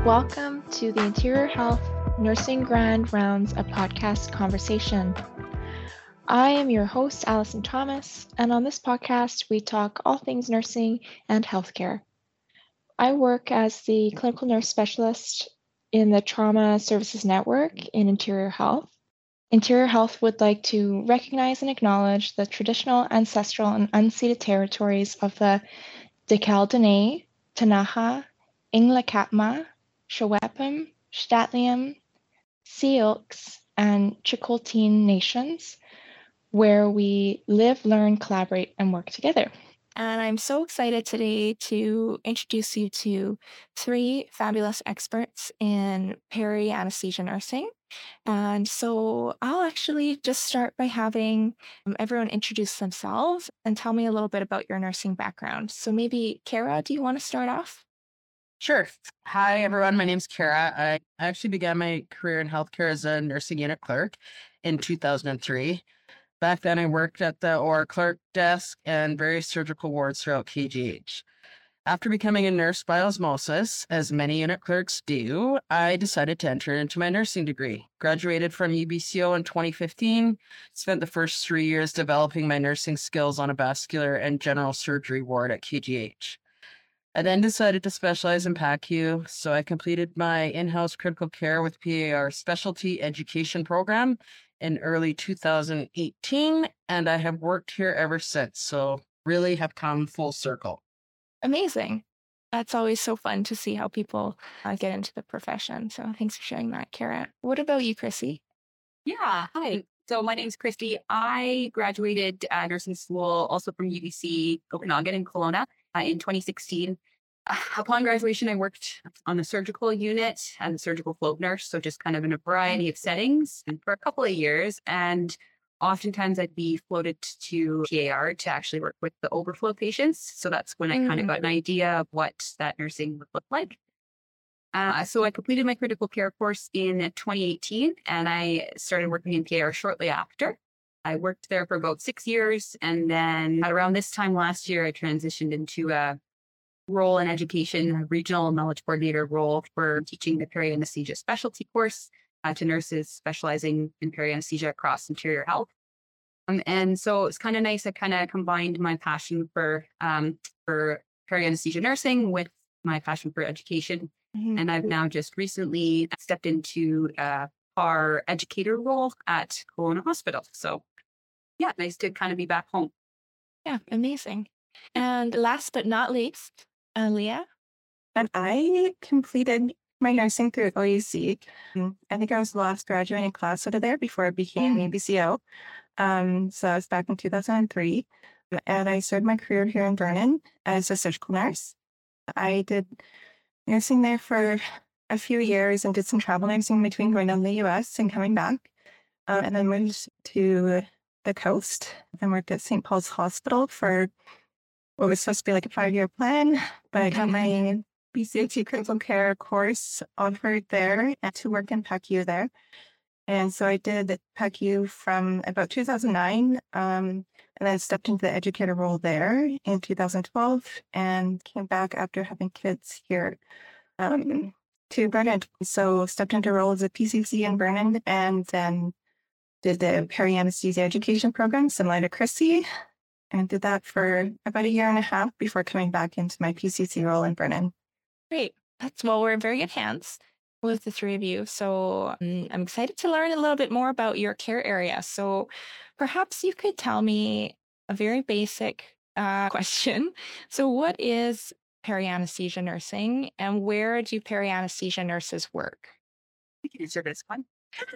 Welcome to the Interior Health Nursing Grand Rounds, a podcast conversation. I am your host, Allison Thomas, and on this podcast, we talk all things nursing and healthcare. I work as the clinical nurse specialist in the Trauma Services Network in Interior Health. Interior Health would like to recognize and acknowledge the traditional, ancestral, and unceded territories of the Decal Dene, Tanaha, Inglakatma, Shawapim, Statliam, Sioux, and Chilcotin nations, where we live, learn, collaborate, and work together. And I'm so excited today to introduce you to three fabulous experts in peri-anesthesia nursing. And so I'll actually just start by having everyone introduce themselves and tell me a little bit about your nursing background. So maybe, Kara, do you want to start off? Sure. Hi, everyone. My name's Kara. I actually began my career in healthcare as a nursing unit clerk in 2003. Back then, I worked at the OR clerk desk and various surgical wards throughout KGH. After becoming a nurse by osmosis, as many unit clerks do, I decided to enter into my nursing degree. Graduated from UBCO in 2015, spent the first 3 years developing my nursing skills on a vascular and general surgery ward at KGH. I then decided to specialize in PACU, so I completed my in-house critical care with PAR specialty education program in early 2018, and I have worked here ever since, so really have come full circle. Amazing. That's always so fun to see how people get into the profession. So thanks for sharing that, Kara. What about you, Chrissy? Yeah, hi. So my name's Christy. I graduated nursing school also from UBC Okanagan in Kelowna in 2016. Upon graduation, I worked on the surgical unit as a surgical float nurse, so just kind of in a variety of settings and for a couple of years. And oftentimes I'd be floated to PAR to actually work with the overflow patients. So that's when I kind of got an idea of what that nursing would look like. So I completed my critical care course in 2018, and I started working in PAR shortly after. I worked there for about 6 years, and then around this time last year, I transitioned into a role in education, a regional knowledge coordinator role for teaching the peri-anesthesia specialty course to nurses specializing in peri-anesthesia across Interior Health. And so it's kind of nice. I kind of combined my passion for peri-anesthesia nursing with my passion for education. And I've now just recently stepped into our educator role at Kelowna Hospital. So yeah, nice to kind of be back home. Yeah, amazing. And last but not least, Leah? And I completed my nursing through OUC. I think I was the last graduating class out of there before I became UBCO. So I was back in 2003. And I started my career here in Vernon as a surgical nurse. I did nursing there for a few years and did some travel nursing between going to the US and coming back. And then moved to the coast and worked at St. Paul's Hospital for what was supposed to be like a 5-year plan. But I got my BCHE critical care course offered there and to work in PACU there. And so I did PACU from about 2009 and then stepped into the educator role there in 2012 and came back after having kids here to Vernon. So stepped into a role as a PCC in Vernon and then did the peri-anesthesia education program similar to Chrissy and did that for about 1.5 years before coming back into my PCC role in Vernon. Great. We're in very good hands with the three of you. So I'm excited to learn a little bit more about your care area. So perhaps you could tell me a very basic question. So what is peri-anesthesia nursing and where do peri-anesthesia nurses work? I can answer this one.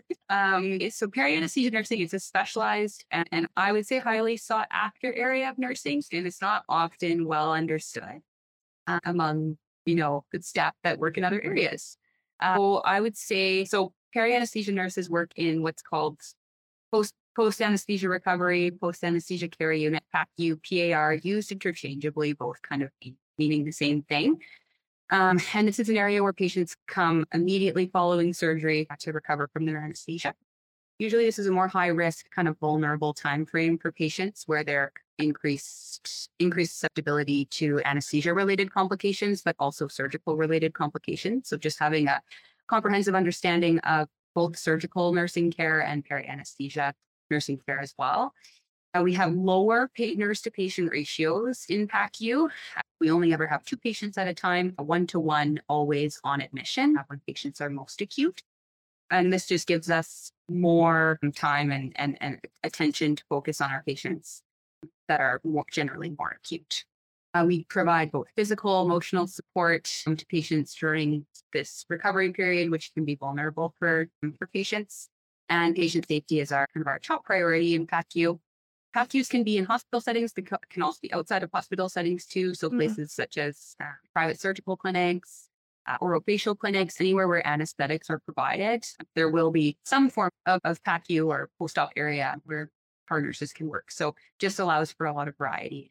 So peri-anesthesia nursing is a specialized and I would say highly sought after area of nursing. And it's not often well understood among, good staff that work in other areas. So I would say, peri-anesthesia nurses work in what's called post-anesthesia recovery, post-anesthesia care unit, PACU, PAR, used interchangeably, both kind of meaning the same thing. And this is an area where patients come immediately following surgery to recover from their anesthesia. Usually this is a more high risk, kind of vulnerable time frame for patients where they're increased susceptibility to anesthesia-related complications, but also surgical-related complications. So just having a comprehensive understanding of both surgical nursing care and peri-anesthesia nursing care as well. We have lower nurse-to-patient ratios in PACU. We only ever have 2 patients at a time, a 1-to-1 always on admission when patients are most acute. And this just gives us more time and attention to focus on our patients that are generally more acute. We provide both physical, emotional support to patients during this recovery period, which can be vulnerable for patients. And patient safety is our top priority in PACU. PACUs can be in hospital settings, but can also be outside of hospital settings too. So places such as private surgical clinics, orofacial clinics, anywhere where anesthetics are provided. There will be some form of PACU or post-op area where our nurses can work. So just allows for a lot of variety.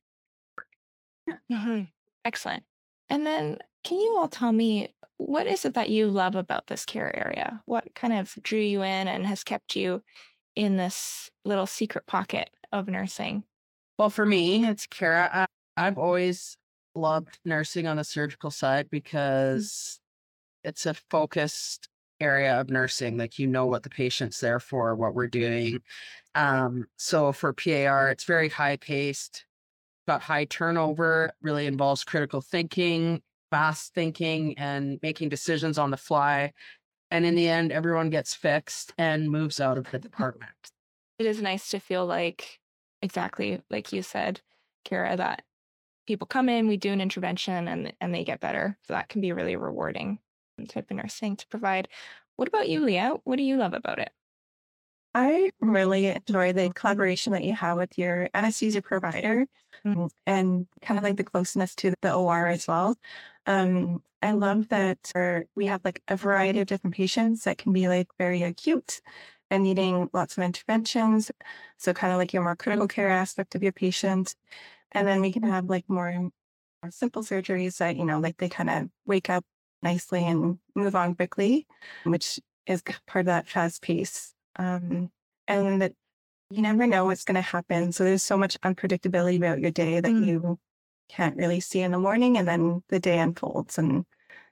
Excellent. And then can you all tell me, what is it that you love about this care area? What kind of drew you in and has kept you in this little secret pocket of nursing? Well, for me, it's Kara. I've always loved nursing on the surgical side because it's a focused area of nursing. Like, you know what the patient's there for, what we're doing. So for PAR, it's very high paced, got high turnover, really involves critical thinking, fast thinking, and making decisions on the fly. And in the end, everyone gets fixed and moves out of the department. It is nice to feel like, exactly like you said, Kara, that people come in, we do an intervention, and they get better. So that can be really rewarding type of nursing to provide. What about you, Leah? What do you love about it? I really enjoy the collaboration that you have with your anesthesia provider and kind of like the closeness to the OR as well. I love that we have like a variety of different patients that can be like very acute and needing lots of interventions. So kind of like your more critical care aspect of your patient. And then we can have like more simple surgeries that, like they kind of wake up nicely and move on quickly, which is part of that fast pace. And that you never know what's going to happen. So there's so much unpredictability about your day that you can't really see in the morning, and then the day unfolds. And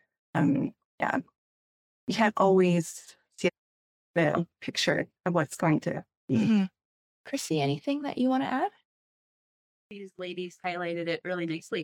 you can't always see the picture of what's going to be. Chrissy, anything that you want to add? These ladies highlighted it really nicely.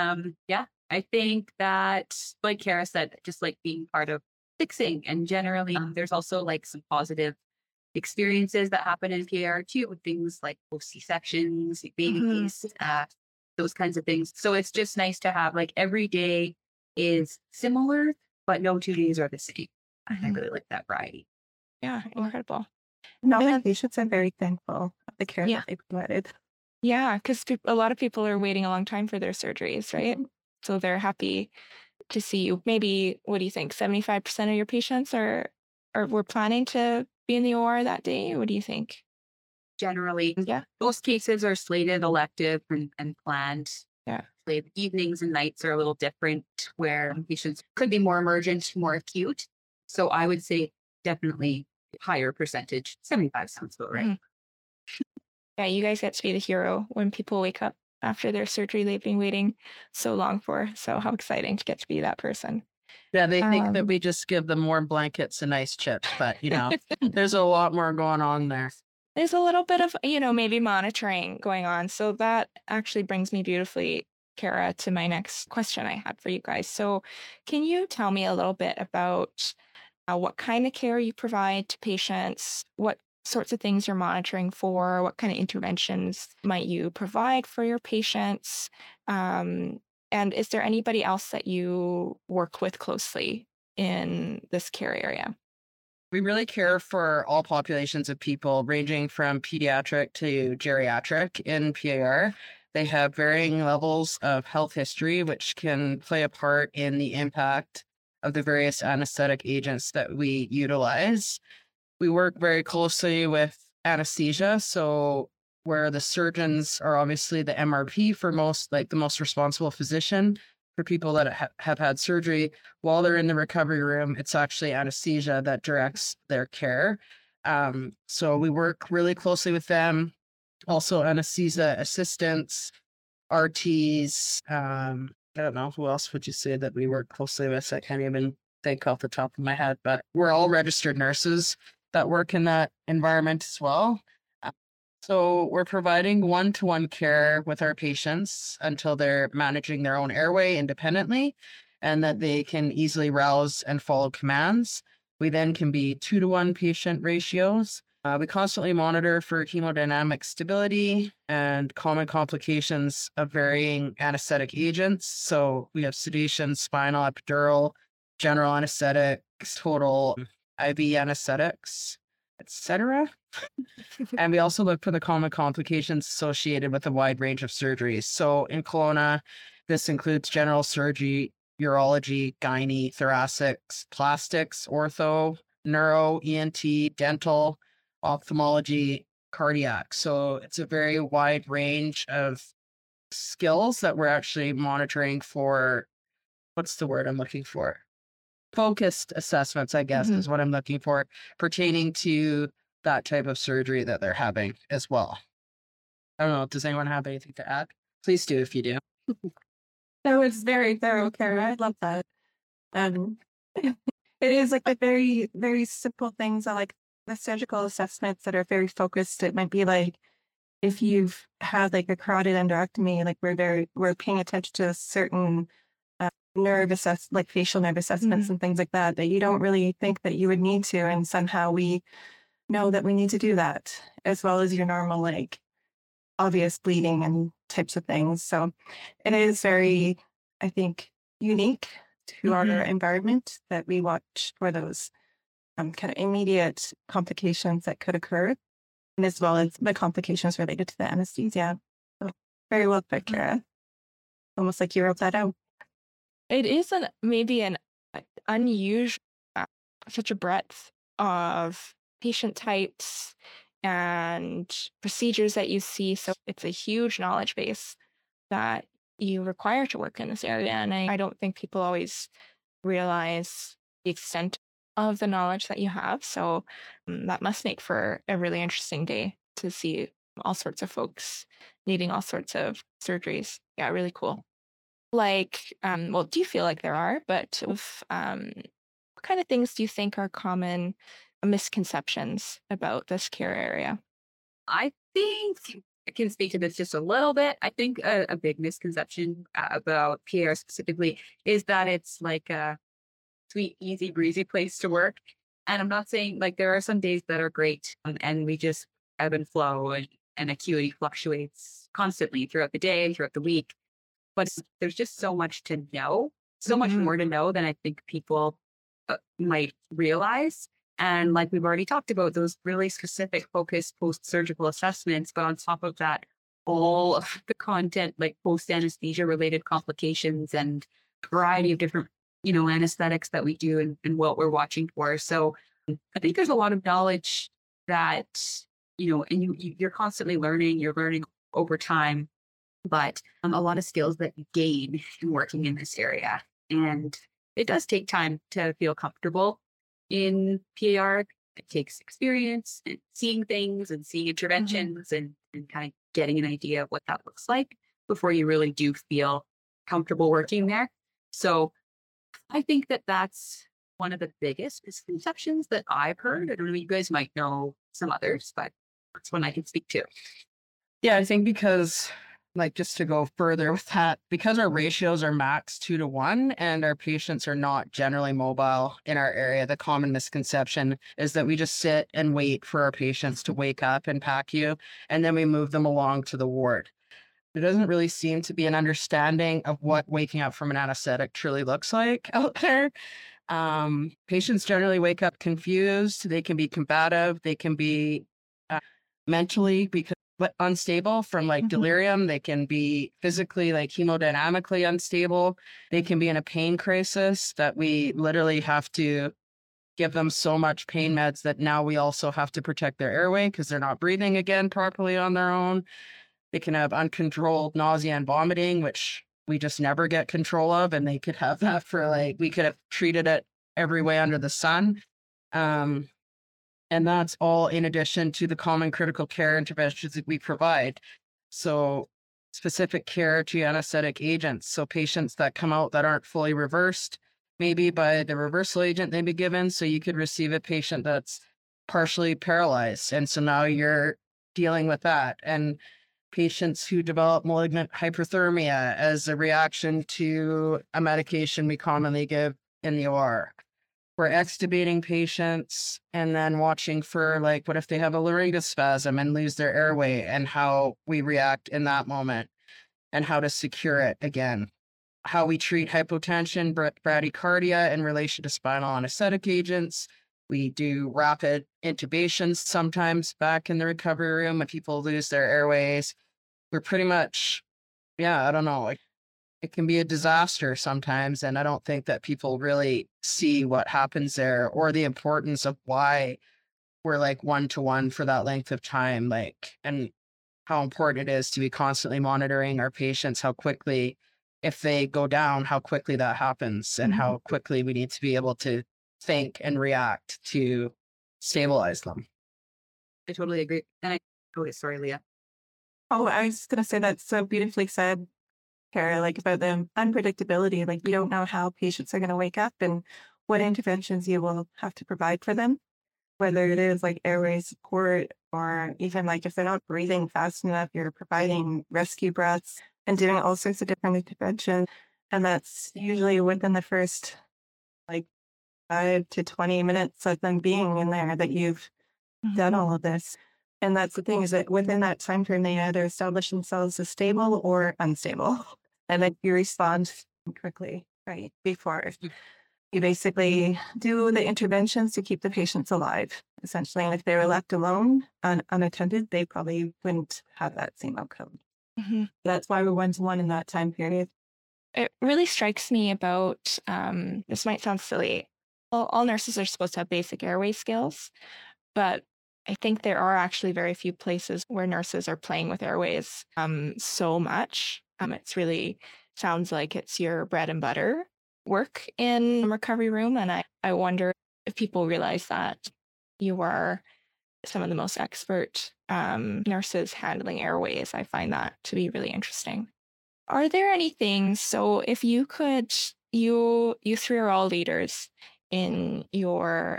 I think that, like Kara said, just like being part of fixing, and generally there's also like some positive experiences that happen in PAR too, with things like post C-sections, babies, those kinds of things. So it's just nice to have like every day is similar, but no 2 days are the same. I really like that variety. Yeah, incredible. No, my patients are very thankful of the care that they provided. Yeah, because a lot of people are waiting a long time for their surgeries, right? So they're happy to see you. Maybe, what do you think? 75% of your patients were planning to be in the OR that day? What do you think? Generally, most cases are slated elective and planned. Yeah. The evenings and nights are a little different, where patients could be more emergent, more acute. So I would say definitely higher percentage. 75 sounds about right. Yeah, you guys get to be the hero when people wake up after their surgery they've been waiting so long for. So how exciting to get to be that person. Yeah, they think that we just give them warm blankets and ice chips, but, there's a lot more going on there. There's a little bit of, maybe monitoring going on. So that actually brings me beautifully, Kara, to my next question I had for you guys. So can you tell me a little bit about what kind of care you provide to patients, what sorts of things you're monitoring for, what kind of interventions might you provide for your patients? And is there anybody else that you work with closely in this care area? We really care for all populations of people, ranging from pediatric to geriatric in PAR. They have varying levels of health history, which can play a part in the impact of the various anesthetic agents that we utilize. We work very closely with anesthesia, so where the surgeons are obviously the MRP for the most responsible physician for people that have had surgery. While they're in the recovery room, it's actually anesthesia that directs their care. So we work really closely with them. Also anesthesia assistants, RTs. I don't know, who else would you say that we work closely with? I can't even think off the top of my head, but we're all registered nurses that work in that environment as well. So we're providing one-to-one care with our patients until they're managing their own airway independently and that they can easily rouse and follow commands. We then can be 2-to-1 patient ratios. We constantly monitor for hemodynamic stability and common complications of varying anesthetic agents. So we have sedation, spinal, epidural, general anesthetics, total IV anesthetics, etc. And we also look for the common complications associated with a wide range of surgeries. So in Kelowna, this includes general surgery, urology, gynae, thoracics, plastics, ortho, neuro, ENT, dental, ophthalmology, cardiac. So it's a very wide range of skills that we're actually monitoring for. What's the word I'm looking for? Focused assessments, I guess, is what I'm looking for, pertaining to that type of surgery that they're having as well. I don't know. Does anyone have anything to add? Please do if you do. That was very thorough, Kara. I love that. It is like the very, very simple things are like the surgical assessments that are very focused. It might be like if you've had like a carotid endarterectomy, like we're paying attention to a certain like facial nerve assessments and things like that you don't really think that you would need to, and somehow we know that we need to do that, as well as your normal like obvious bleeding and types of things. So it is very, I think, unique to our environment that we watch for those kind of immediate complications that could occur, and as well as the complications related to the anesthesia. So very well put, Kara. Almost like you wrote that out. It is maybe an unusual, such a breadth of patient types and procedures that you see. So it's a huge knowledge base that you require to work in this area. And I don't think people always realize the extent of the knowledge that you have. So that must make for a really interesting day to see all sorts of folks needing all sorts of surgeries. Yeah, really cool. Like, well, do you feel like there are, but what kind of things do you think are common misconceptions about this care area? I think I can speak to this just a little bit. I think a big misconception about PAR specifically is that it's like a sweet, easy, breezy place to work. And I'm not saying like there are some days that are great and we just ebb and flow and acuity fluctuates constantly throughout the day, throughout the week. But there's just so much to know, so much more to know than I think people might realize. And like we've already talked about, those really specific focused post-surgical assessments, but on top of that, all of the content like post-anesthesia related complications and a variety of different, anesthetics that we do and what we're watching for. So I think there's a lot of knowledge that, and you're constantly learning, you're learning over time, but a lot of skills that you gain in working in this area. And it does take time to feel comfortable in PAR. It takes experience and seeing things and seeing interventions and kind of getting an idea of what that looks like before you really do feel comfortable working there. So I think that that's one of the biggest misconceptions that I've heard. I don't know, you guys might know some others, but that's one I can speak to. Yeah, I think because just to go further with that, because our ratios are max 2-to-1 and our patients are not generally mobile in our area, the common misconception is that we just sit and wait for our patients to wake up and PACU, and then we move them along to the ward. There doesn't really seem to be an understanding of what waking up from an anesthetic truly looks like out there. Patients generally wake up confused. They can be combative. They can be mentally unstable from delirium. They can be physically hemodynamically unstable. They can be in a pain crisis that we literally have to give them so much pain meds that now we also have to protect their airway because they're not breathing again properly on their own. They can have uncontrolled nausea and vomiting, which we just never get control of. And they could have that for we could have treated it every way under the sun. And that's all in addition to the common critical care interventions that we provide. So specific care to anesthetic agents. So patients that come out that aren't fully reversed, maybe by the reversal agent they be given. So you could receive a patient that's partially paralyzed. And so now you're dealing with that. And patients who develop malignant hyperthermia as a reaction to a medication we commonly give in the OR. We're extubating patients and then watching for, like, what if they have a laryngospasm and lose their airway, and how we react in that moment and how to secure it again. How we treat hypotension, bradycardia in relation to spinal anesthetic agents. We do rapid intubations sometimes back in the recovery room when people lose their airways. We're pretty much, I don't know, like, it can be a disaster sometimes. And I don't think that people really see what happens there or the importance of why we're like 1-to-1 for that length of time, like, and how important it is to be constantly monitoring our patients, how quickly, if they go down, how quickly that happens, and how quickly we need to be able to think and react to stabilize them. I totally agree. And sorry, Leah. Oh, I was going to say that's so beautifully said, Kara, like about the unpredictability. Like, you don't know how patients are going to wake up and what interventions you will have to provide for them, whether it is like airway support or even like if they're not breathing fast enough, you're providing rescue breaths and doing all sorts of different interventions. And that's usually within the first like 5 to 20 minutes of them being in there that you've done all of this. And that's the thing, is that within that time frame, they either establish themselves as stable or unstable. And then you respond quickly, right? Before you basically do the interventions to keep the patients alive, essentially. And if they were left alone, unattended, they probably wouldn't have that same outcome. That's why we're 1-to-1 in that time period. It really strikes me about, this might sound silly, all nurses are supposed to have basic airway skills, but I think there are actually very few places where nurses are playing with airways so much. It's really sounds like it's your bread and butter work in a recovery room. And I wonder if people realize that you are some of the most expert nurses handling airways. I find that to be really interesting. Are there any things, so if you could, you three are all leaders in your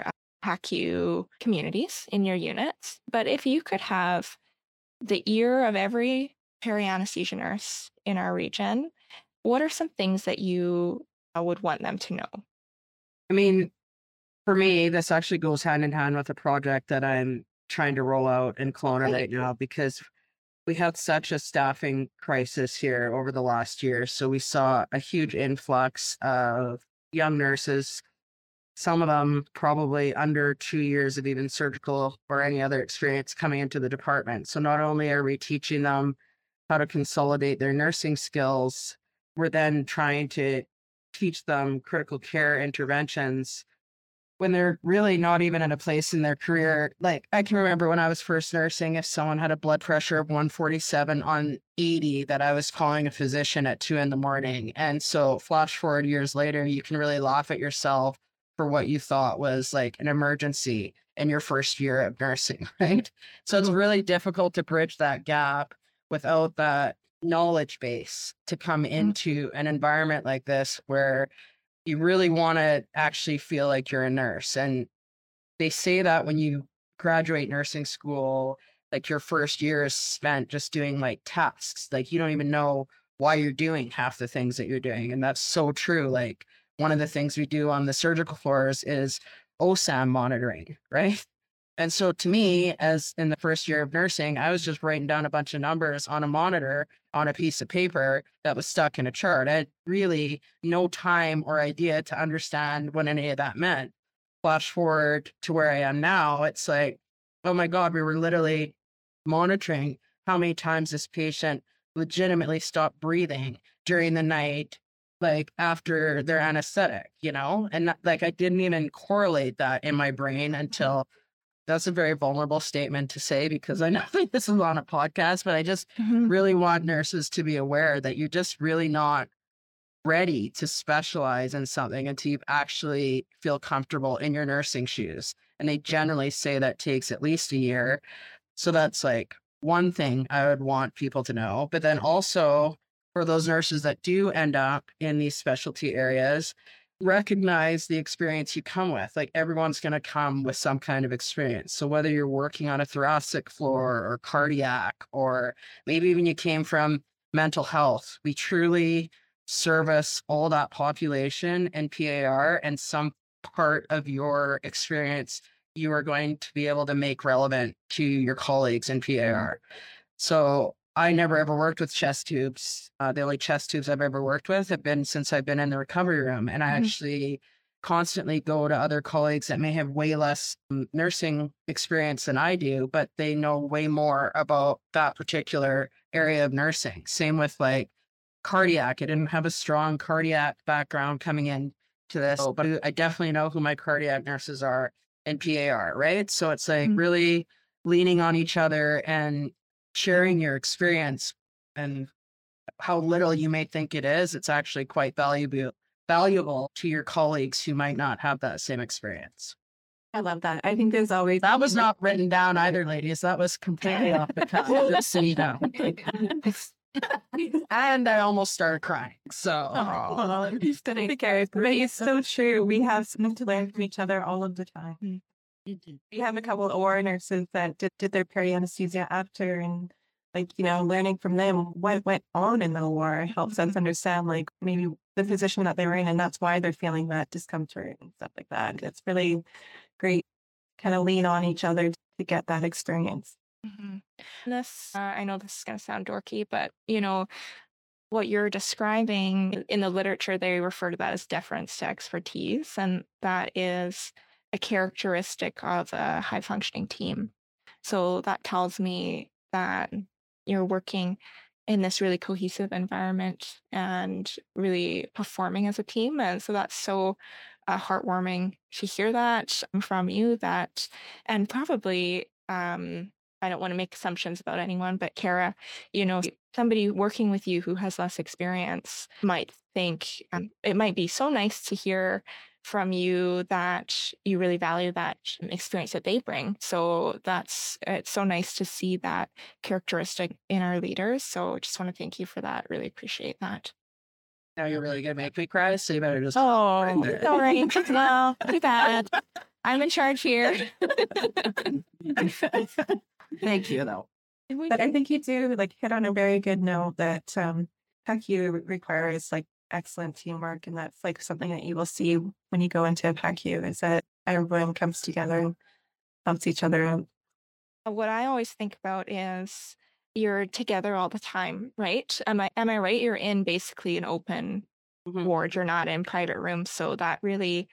PACU communities, in your units, but if you could have the ear of every peri-anesthesia nurse in our region, what are some things that you would want them to know? I mean, for me, this actually goes hand in hand with a project that I'm trying to roll out in Kelowna right now, because we had such a staffing crisis here over the last year. So we saw a huge influx of young nurses, some of them probably under 2 years of even surgical or any other experience coming into the department. So not only are we teaching them how to consolidate their nursing skills, we're then trying to teach them critical care interventions when they're really not even in a place in their career. Like, I can remember when I was first nursing, if someone had a blood pressure of 147 on 80, that I was calling a physician at 2 a.m. And so flash forward years later, you can really laugh at yourself for what you thought was like an emergency in your first year of nursing, right? So it's really difficult to bridge that gap without that knowledge base to come into an environment like this where you really want to actually feel like you're a nurse. And they say that when you graduate nursing school, like your first year is spent just doing like tasks. Like you don't even know why you're doing half the things that you're doing. And that's so true. Like one of the things we do on the surgical floors is OSAM monitoring, right? And so to me, as in the first year of nursing, I was just writing down a bunch of numbers on a monitor on a piece of paper that was stuck in a chart. I had really no time or idea to understand what any of that meant. Flash forward to where I am now, it's like, oh my God, we were literally monitoring how many times this patient legitimately stopped breathing during the night, like after their anesthetic, and like I didn't even correlate that in my brain until. That's a very vulnerable statement to say, because I know that this is on a podcast, but I just really want nurses to be aware that you're just really not ready to specialize in something until you actually feel comfortable in your nursing shoes And they generally say that takes at least a year. So that's like one thing I would want people to know. But then also for those nurses that do end up in these specialty areas, recognize the experience you come with. Like everyone's going to come with some kind of experience. So whether you're working on a thoracic floor or cardiac, or maybe even you came from mental health, we truly service all that population in PAR, and some part of your experience you are going to be able to make relevant to your colleagues in PAR. So I never ever worked with chest tubes. The only chest tubes I've ever worked with have been since I've been in the recovery room. And I actually constantly go to other colleagues that may have way less nursing experience than I do, but they know way more about that particular area of nursing. Same with like cardiac. I didn't have a strong cardiac background coming in to this, but I definitely know who my cardiac nurses are in PAR, right? So it's like really leaning on each other and sharing your experience, and how little you may think it is, it's actually quite valuable to your colleagues who might not have that same experience. I love that. I think there's always That was not written down either, ladies. That was completely off the cuff. Just so you know. And I almost started crying. So it's so true. We have something to learn from each other all of the time. We have a couple of OR nurses that did their peri-anesthesia after, and like, learning from them what went on in the OR helps us understand like maybe the position that they were in, and that's why they're feeling that discomfort and stuff like that. It's really great kind of lean on each other to get that experience. This, I know this is going to sound dorky, but what you're describing in the literature, they refer to that as deference to expertise, and that is a characteristic of a high functioning team. So that tells me that you're working in this really cohesive environment and really performing as a team. And so that's so heartwarming to hear that from you. And probably, I don't want to make assumptions about anyone, but Kara, somebody working with you who has less experience might think it might be so nice to hear from you that you really value that experience that they bring. So it's so nice to see that characteristic in our leaders. So just want to thank you for that. Really appreciate that. Now you're really going to make me cry, so you better just... Oh, all right. Well, too bad. I'm in charge here. Thank you, though. But I think you do hit on a very good note that PACU requires excellent teamwork, and that's something that you will see when you go into a PACU, is that everyone comes together and helps each other out. What I always think about is you're together all the time, right? Am I right? You're in basically an open ward. You're not in private rooms, so that really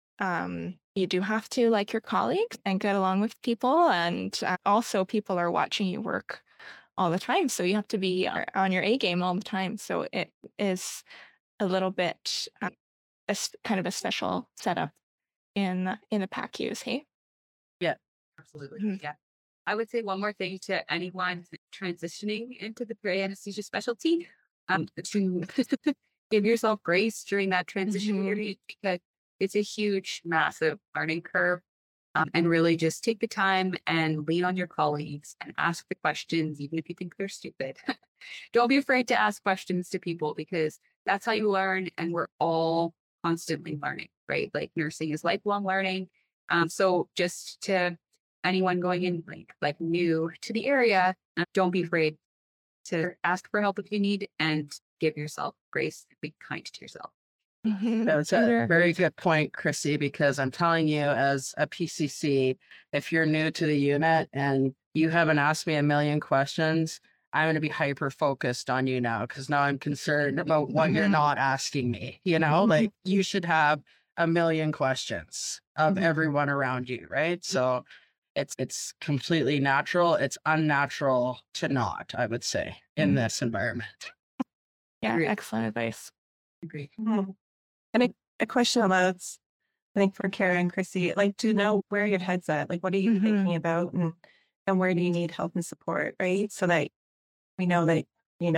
you do have to like your colleagues and get along with people, and also people are watching you work all the time, so you have to be on your A game all the time. So it is a little bit kind of a special setup in the PACUs, hey? Yeah, absolutely. Yeah. I would say one more thing to anyone transitioning into the peri-anesthesia specialty, to give yourself grace during that transition period, because it's a huge, massive learning curve. And really just take the time and lean on your colleagues and ask the questions, even if you think they're stupid. Don't be afraid to ask questions to people, because that's how you learn. And we're all constantly learning, right? Like nursing is lifelong learning. So just to anyone going in like new to the area, don't be afraid to ask for help if you need, and give yourself grace and be kind to yourself. That's a very good point, Chrissy, because I'm telling you, as a PCC, if you're new to the unit and you haven't asked me a million questions, I'm going to be hyper focused on you now, because now I'm concerned about what you're not asking me. You should have a million questions of everyone around you, right? So it's completely natural. It's unnatural to not, I would say, in this environment. Yeah, excellent advice. Agree. And a question about, I think, for Kara and Chrissy, to know where your head's at, what are you thinking about, and where do you need help and support, right? So that we know that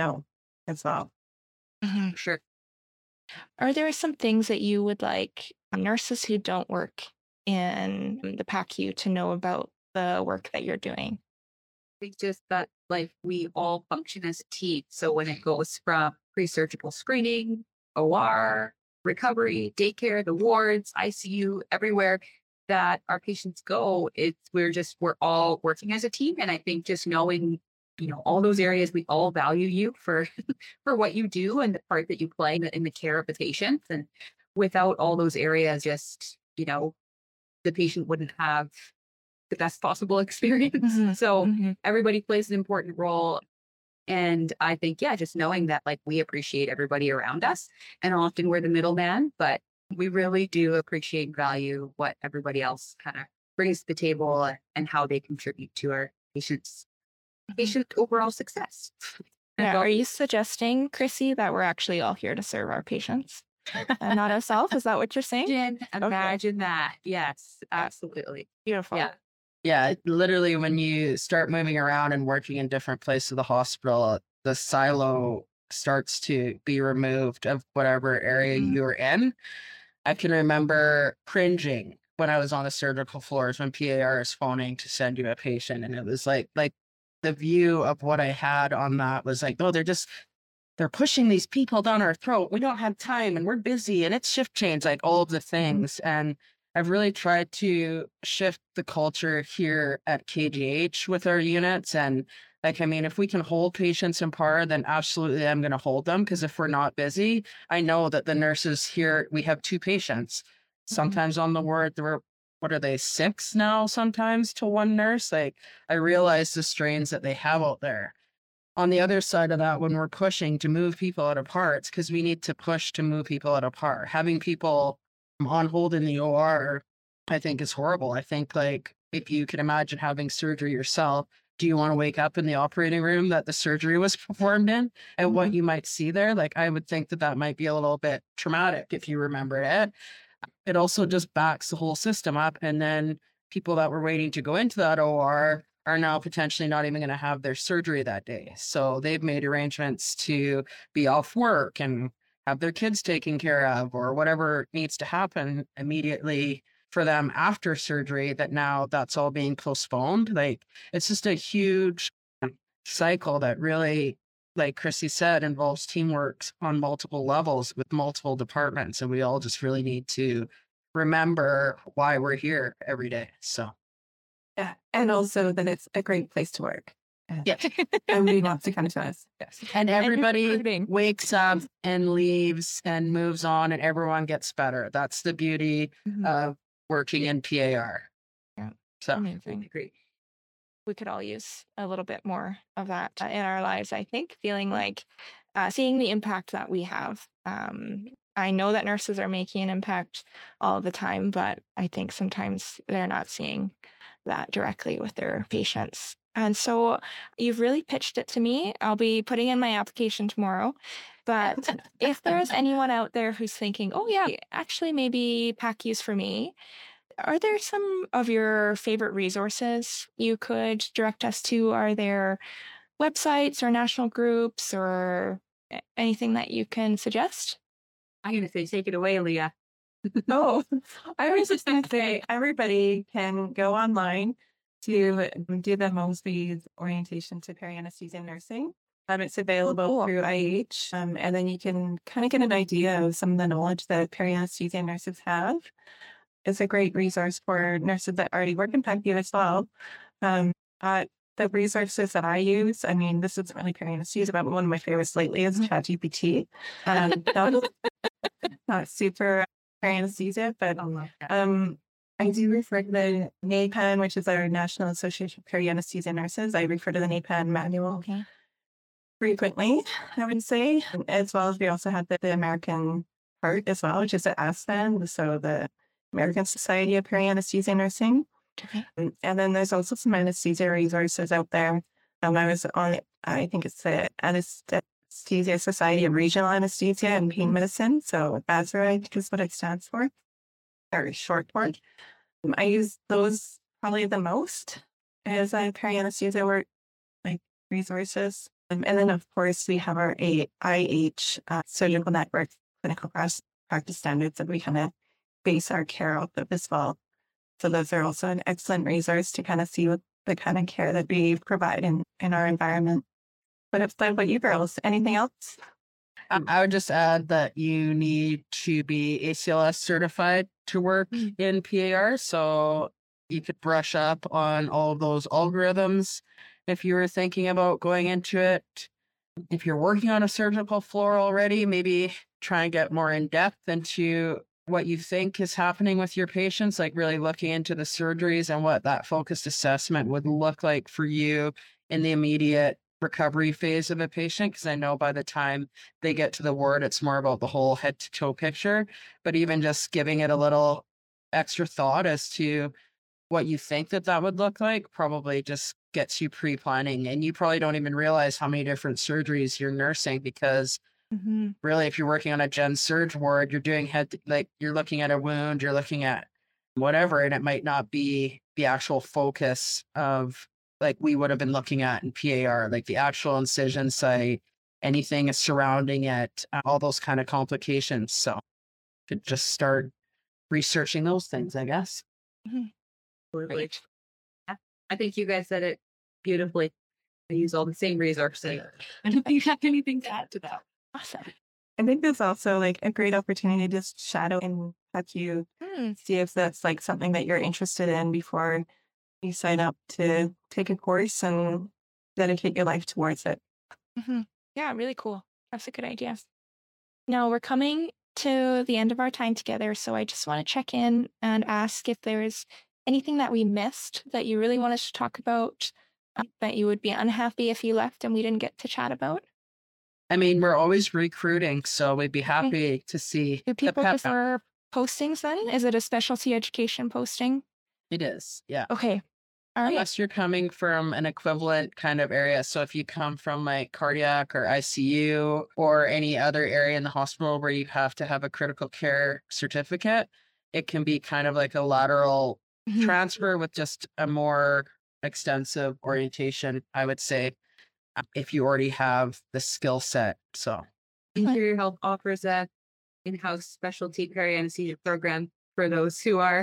as well. Sure. Are there some things that you would like nurses who don't work in the PACU to know about the work that you're doing? Think just that like we all function as a team. So when it goes from pre-surgical screening, OR, recovery, daycare, the wards, ICU, everywhere that our patients go, we're all working as a team. And I think just knowing, all those areas, we all value you for for what you do and the part that you play in the care of the patients. And without all those areas, just, the patient wouldn't have the best possible experience. So everybody plays an important role. And I think, just knowing that like we appreciate everybody around us, and often we're the middleman, but we really do appreciate and value what everybody else kind of brings to the table and how they contribute to our patient overall success. Yeah. Are you suggesting, Chrissy, that we're actually all here to serve our patients and not ourselves? Is that what you're saying? Imagine that. Yes, absolutely. Beautiful. Yeah. Yeah, literally, when you start moving around and working in different places of the hospital, the silo starts to be removed of whatever area you're in. I can remember cringing when I was on the surgical floors when PAR is phoning to send you a patient. And it was like the view of what I had on that was like, oh, they're pushing these people down our throat. We don't have time and we're busy and it's shift change, like all of the things. And I've really tried to shift the culture here at KGH with our units. And if we can hold patients in PAR, then absolutely I'm going to hold them. Because if we're not busy, I know that the nurses here, we have 2 patients. Sometimes on the ward, what are they, 6 now sometimes to 1 nurse? Like I realize the strains that they have out there. On the other side of that, when we're pushing to move people out of PAR, it's because we need to push to move people out of PAR. Having people on hold in the OR, I think is horrible. I think like if you can imagine having surgery yourself, do you want to wake up in the operating room that the surgery was performed in and what you might see there? Like I would think that might be a little bit traumatic if you remember it. It also just backs the whole system up. And then people that were waiting to go into that OR are now potentially not even going to have their surgery that day. So they've made arrangements to be off work and have their kids taken care of or whatever needs to happen immediately for them after surgery, that now that's all being postponed. Like it's just a huge cycle that really, like Chrissy said, involves teamwork on multiple levels with multiple departments. And we all just really need to remember why we're here every day. So yeah. And also that it's a great place to work. Yeah. Everybody wants to come to us. Yes. And everybody wakes up and leaves and moves on and everyone gets better. That's the beauty of working in PAR. Yeah. So amazing. Great. We could all use a little bit more of that in our lives, I think, feeling like seeing the impact that we have. I know that nurses are making an impact all the time, but I think sometimes they're not seeing that directly with their patients. And so you've really pitched it to me. I'll be putting in my application tomorrow. But if there's anyone out there who's thinking, oh, yeah, actually, maybe PACU's for me, are there some of your favorite resources you could direct us to? Are there websites or national groups or anything that you can suggest? I'm going to say, take it away, Leah. Oh, I was just going to say, everybody can go online to do the Mosby's orientation to peri-anesthesia nursing. It's available through IH, and then you can kind of get an idea of some of the knowledge that peri-anesthesia nurses have. It's a great resource for nurses that already work in PACU as well. The resources that I use, this isn't really peri-anesthesia, but one of my favorites lately is ChatGPT. Not super peri-anesthesia, but I do refer to the NAPAN, which is our National Association of Peri-Anesthesia Nurses. I refer to the NAPAN manual frequently, I would say, as well as we also have the American part as well, which is the ASPAN, so the American Society of Peri-Anesthesia Nursing. Okay. And then there's also some anesthesia resources out there. I was on, I think it's the Anesthesia Society of Regional Anesthesia and Pain Medicine. So ASRA, I think is what it stands for, or short for. I use those probably the most as peri-anesthesia work, like resources. And then, of course, we have our IH Surgical Network Clinical Practice Standards that we kind of base our care off of as well. So those are also an excellent resource to kind of see what the kind of care that we provide in our environment. But it's like, what you girls, anything else? I would just add that you need to be ACLS certified to work in PAR. So you could brush up on all of those algorithms if you were thinking about going into it. If you're working on a surgical floor already, maybe try and get more in depth into what you think is happening with your patients, like really looking into the surgeries and what that focused assessment would look like for you in the immediate recovery phase of a patient. Because I know by the time they get to the ward, it's more about the whole head to toe picture. But even just giving it a little extra thought as to what you think that would look like probably just gets you pre-planning. And you probably don't even realize how many different surgeries you're nursing, because really, if you're working on a gen surge ward, you're doing you're looking at a wound, you're looking at whatever, and it might not be the actual focus of like we would have been looking at in PAR, like the actual incision site, anything surrounding it, all those kind of complications. So could just start researching those things, I guess. Great. I think you guys said it beautifully. I use all the same resources. I don't think you have anything to add to that. Awesome. I think there's also like a great opportunity to just shadow and have you see if that's like something that you're interested in before you sign up to take a course and dedicate your life towards it. Yeah, really cool. That's a good idea. Now we're coming to the end of our time together, so I just want to check in and ask if there's anything that we missed that you really want us to talk about, that you would be unhappy if you left and we didn't get to chat about. I mean, we're always recruiting, so we'd be happy to see. Do people prefer postings then? Is it a specialty education posting? It is, yeah. Okay. All right. Unless you're coming from an equivalent kind of area. So if you come from like cardiac or ICU or any other area in the hospital where you have to have a critical care certificate, it can be kind of like a lateral transfer with just a more extensive orientation, I would say, if you already have the skill set. So Interior Health offers a in-house specialty peri-anesthesia program for those who are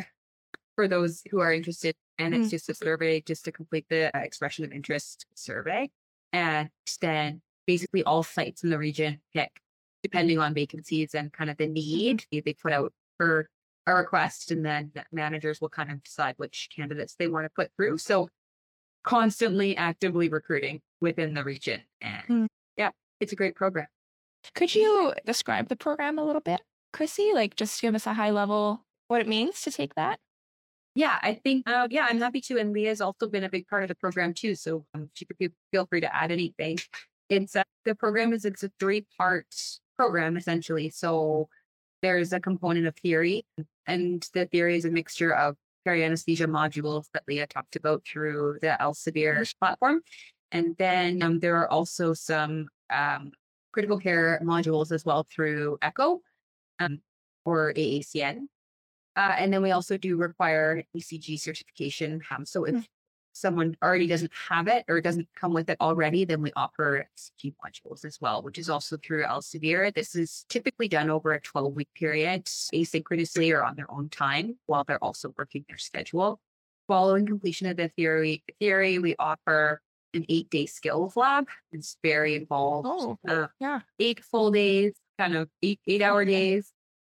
interested. And it's just a survey just to complete the expression of interest survey. And then basically all sites in the region pick, depending on vacancies and kind of the need, they put out for a request, and then managers will kind of decide which candidates they want to put through. So constantly actively recruiting within the region. And yeah, it's a great program. Could you describe the program a little bit, Chrissy? Like just give us a high level what it means to take that? Yeah, I think, I'm happy to. And Leah's also been a big part of the program too. So she could feel free to add anything. It's the program it's a 3-part program essentially. So there's a component of theory, and the theory is a mixture of peri-anesthesia modules that Leah talked about through the Elsevier platform. And then there are also some critical care modules as well through ECHO or AACN. And then we also do require ECG certification. So if someone already doesn't have it or doesn't come with it already, then we offer ECG modules as well, which is also through Elsevier. This is typically done over a 12-week period, asynchronously or on their own time, while they're also working their schedule. Following completion of the theory, we offer an 8-day skills lab. It's very involved. 8 full days, kind of 8-hour days,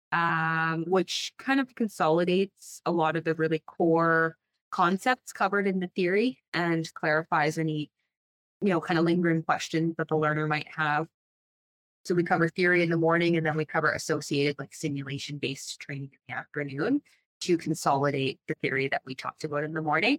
which kind of consolidates a lot of the really core concepts covered in the theory and clarifies any, kind of lingering questions that the learner might have. So we cover theory in the morning, and then we cover associated like simulation-based training in the afternoon to consolidate the theory that we talked about in the morning.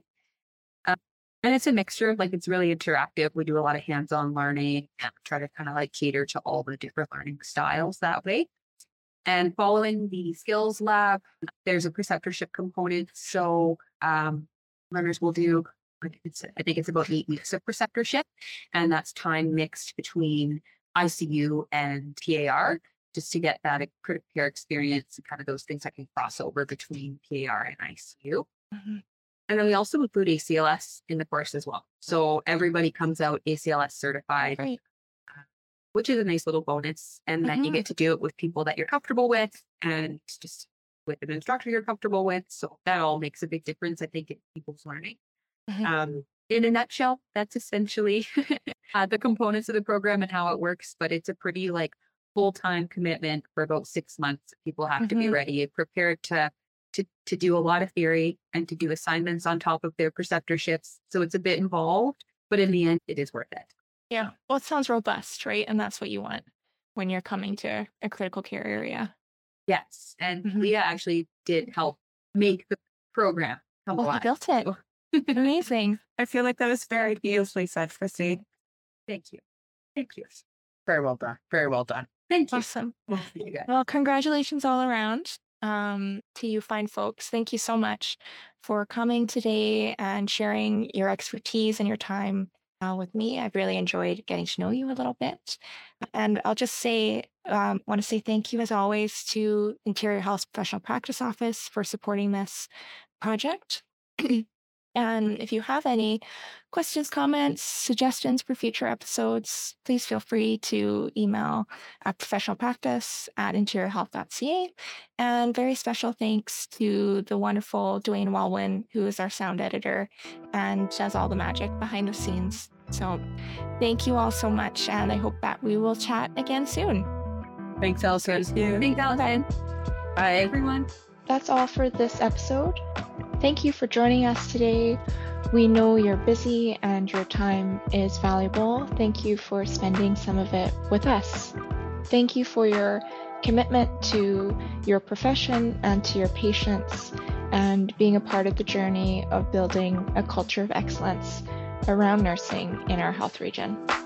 And it's a mixture, like it's really interactive. We do a lot of hands-on learning and try to kind of like cater to all the different learning styles that way. And following the skills lab, there's a preceptorship component. So learners will do, I think it's about 8 weeks of preceptorship, and that's time mixed between ICU and PAR, just to get that critical care experience and kind of those things that can cross over between PAR and ICU. And then we also include ACLS in the course as well. So everybody comes out ACLS certified. Great. Which is a nice little bonus. And then you get to do it with people that you're comfortable with, and just with an instructor you're comfortable with. So that all makes a big difference, I think, in people's learning. In a nutshell, that's essentially the components of the program and how it works. But it's a pretty full-time commitment for about 6 months. People have to be ready and prepared to do a lot of theory and to do assignments on top of their preceptorships. So it's a bit involved, but in the end, it is worth it. Yeah. Well, it sounds robust, right? And that's what you want when you're coming to a critical care area. Yes. And Leah actually did help make the program come alive. He built it. Amazing. I feel like that was very beautifully said, Chrissy. Thank you. Thank you. Very well done. Very well done. Thank you. Awesome. You guys. Well, congratulations all around to you fine folks. Thank you so much for coming today and sharing your expertise and your time with me. I've really enjoyed getting to know you a little bit. And I'll just say, want to say thank you as always to Interior Health Professional Practice Office for supporting this project. And if you have any questions, comments, suggestions for future episodes, please feel free to email at professionalpractice@interiorhealth.ca. And very special thanks to the wonderful Dwayne Walwyn, who is our sound editor and does all the magic behind the scenes. So thank you all so much, and I hope that we will chat again soon. Thanks, Alison. Thanks, Alison. Bye, Everyone. That's all for this episode. Thank you for joining us today. We know you're busy and your time is valuable. Thank you for spending some of it with us. Thank you for your commitment to your profession and to your patients and being a part of the journey of building a culture of excellence around nursing in our health region.